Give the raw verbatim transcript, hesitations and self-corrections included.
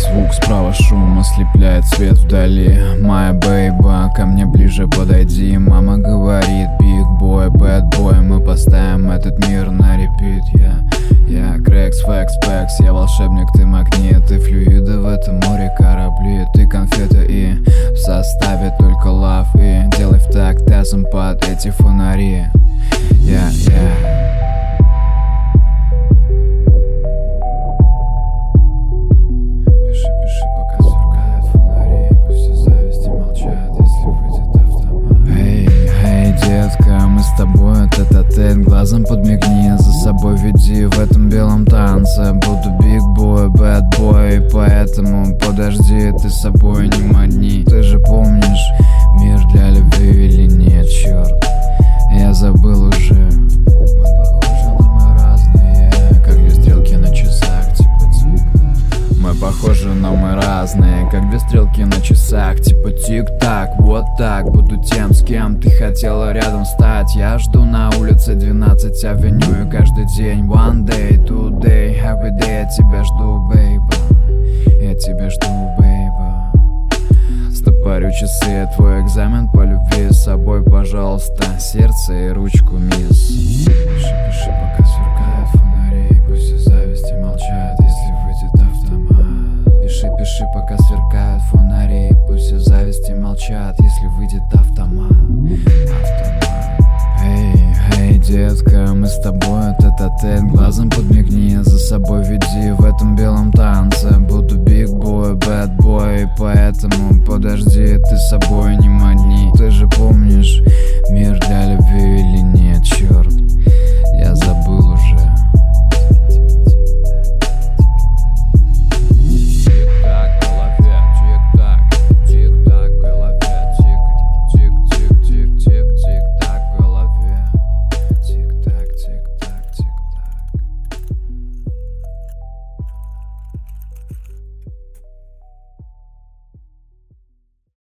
звук, справа шум, ослепляет свет вдали. Моя бейба, ко мне ближе подойди. Мама говорит, big boy, bad boy, мы поставим этот мир на репит. Я, я Крекс, Фекс, Пекс, я волшебник, ты магнит. Ты флюиды в этом море корабли. Ты конфета и в составе только лав. И делай в такт тазом под эти фонари. Я, я с тобой тет-а-тет, глазом подмигни, за собой веди в этом белом танце. Буду big boy, bad boy, поэтому подожди, ты с собой не мани. Ты же помнишь, мир для любви или нет, черт, я забыл уже. Мы похожи, но мы разные, как две стрелки на часах, типа тик-так. Мы похожи, но мы разные, как две стрелки на часах, типа тик-так. Вот так, буду тем, с кем ты хотела рядом стать. Я жду на улице двенадцать авеню, и каждый день one day, today, every day. Я тебя жду, бейба, я тебя жду, бейба. Стопорю часы, твой экзамен по любви. С собой, пожалуйста, сердце и ручку, мисс. Пиши, пиши, пока сверкают фонари. Пусть все зависти молчат, если выйдет автомат. Пиши, пиши, пока сверкают фонари. Пусть все зависти молчат, если выйдет автомат. Автомат. Эй, эй, детка, мы с тобой тет-а-тет, глазом подмигни, за собой веди в этом белом танце. Буду big boy, bad boy, поэтому подожди, ты с собой не мани. Ты же помнишь, мир для любви или